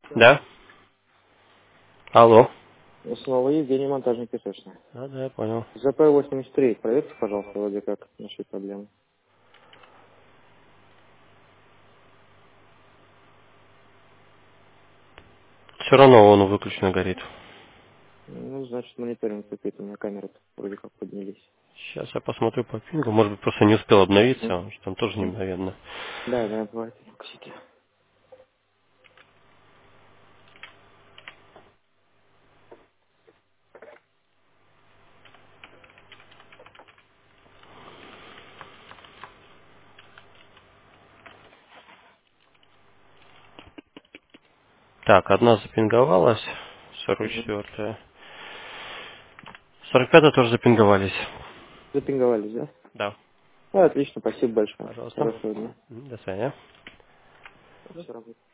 Да? Алло. Снова Евгений, монтажник песочный. Да, я понял. ЗП-83, проверьте, пожалуйста, вроде как нашли проблемы. Все равно он выключенно горит. Ну, значит, мониторинг какие-то у меня камеры вроде как поднялись. Сейчас я посмотрю по пингу. Может быть, просто не успел обновиться, Мгм. потому что там тоже не Мгм. мгновенно. Да, да, бывает. Косяки. Так, одна запинговалась, Мгм. 44-я. 45-я тоже запинговались. Запинговались, да? Да. Ну, отлично, спасибо большое. Пожалуйста. Хорошего дня. До свидания. Все работает.